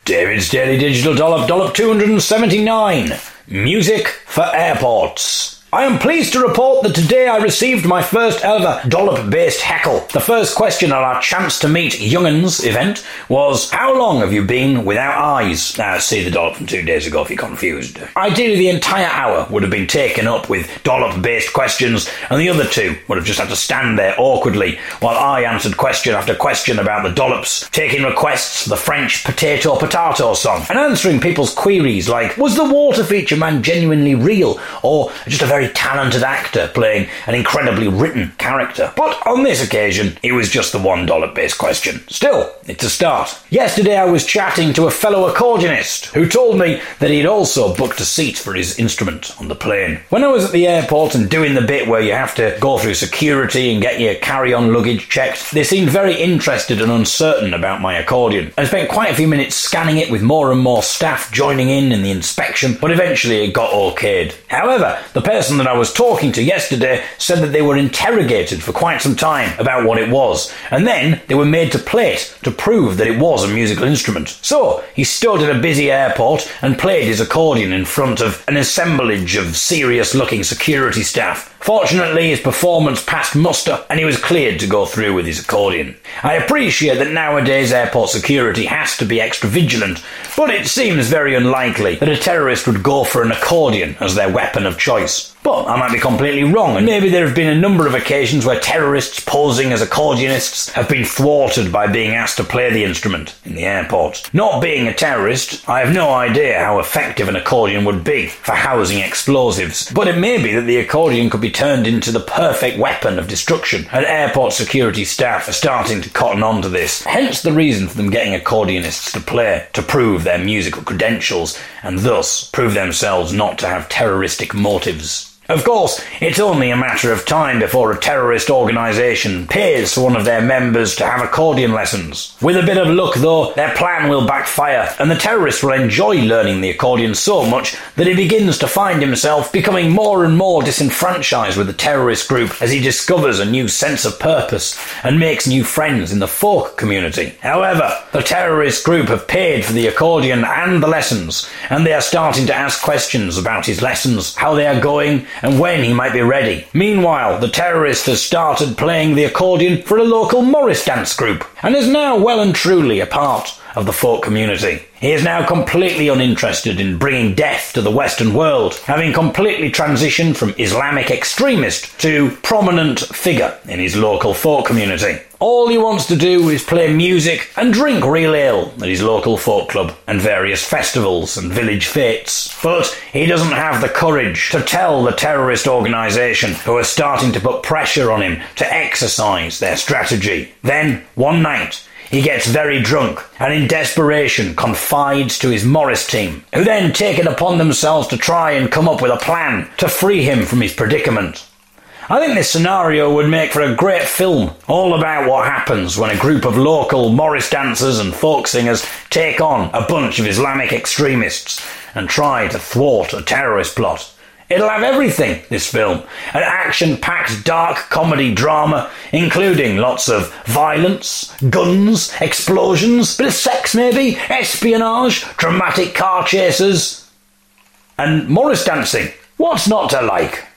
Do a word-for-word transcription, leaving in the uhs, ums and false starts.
David's Daily Digital Dollop, Dollop two hundred seventy-nine. Music for airports. I am pleased to report that today I received my first ever dollop-based heckle. The first question at our Chance to Meet Young'uns event was, how long have you been without eyes? Now, see the dollop from two days ago if you're confused. Ideally, the entire hour would have been taken up with dollop-based questions, and the other two would have just had to stand there awkwardly while I answered question after question about the dollops, taking requests for the French potato potato song, and answering people's queries like, was the water feature man genuinely real, or just a very talented actor playing an incredibly written character? But on this occasion, it was just the one dollop-based question. Still, it's a start. Yesterday I was chatting to a fellow accordionist who told me that he'd also booked a seat for his instrument on the plane. When I was at the airport and doing the bit where you have to go through security and get your carry-on luggage checked, they seemed very interested and uncertain about my accordion. I spent quite a few minutes scanning it with more and more staff joining in in the inspection, but eventually it got okayed. However, the person that I was talking to yesterday said that they were interrogated for quite some time about what it was, and then they were made to play it to prove that it was a musical instrument. So he stood at a busy airport and played his accordion in front of an assemblage of serious-looking security staff. Fortunately, his performance passed muster and he was cleared to go through with his accordion. I appreciate that nowadays airport security has to be extra vigilant, but it seems very unlikely that a terrorist would go for an accordion as their weapon of choice. But I might be completely wrong, and maybe there have been a number of occasions where terrorists posing as accordionists have been thwarted by being asked to play the instrument in the airport. Not being a terrorist, I have no idea how effective an accordion would be for housing explosives, but it may be that the accordion could be turned into the perfect weapon of destruction, and airport security staff are starting to cotton on to this. Hence the reason for them getting accordionists to play, to prove their musical credentials, and thus prove themselves not to have terroristic motives. Of course, it's only a matter of time before a terrorist organisation pays for one of their members to have accordion lessons. With a bit of luck, though, their plan will backfire, and the terrorist will enjoy learning the accordion so much that he begins to find himself becoming more and more disenfranchised with the terrorist group as he discovers a new sense of purpose and makes new friends in the folk community. However, the terrorist group have paid for the accordion and the lessons, and they are starting to ask questions about his lessons, how they are going, and when he might be ready. Meanwhile, the terrorist has started playing the accordion for a local Morris dance group, and is now well and truly a part of the folk community. He is now completely uninterested in bringing death to the Western world, having completely transitioned from Islamic extremist to prominent figure in his local folk community. All he wants to do is play music and drink real ale at his local folk club and various festivals and village fetes. But he doesn't have the courage to tell the terrorist organisation who are starting to put pressure on him to exercise their strategy. Then, one night, he gets very drunk and in desperation confides to his Morris team, who then take it upon themselves to try and come up with a plan to free him from his predicament. I think this scenario would make for a great film, all about what happens when a group of local Morris dancers and folk singers take on a bunch of Islamic extremists and try to thwart a terrorist plot. It'll have everything, this film. An action-packed dark comedy drama, including lots of violence, guns, explosions, bit of sex maybe, espionage, dramatic car chases, and Morris dancing. What's not to like?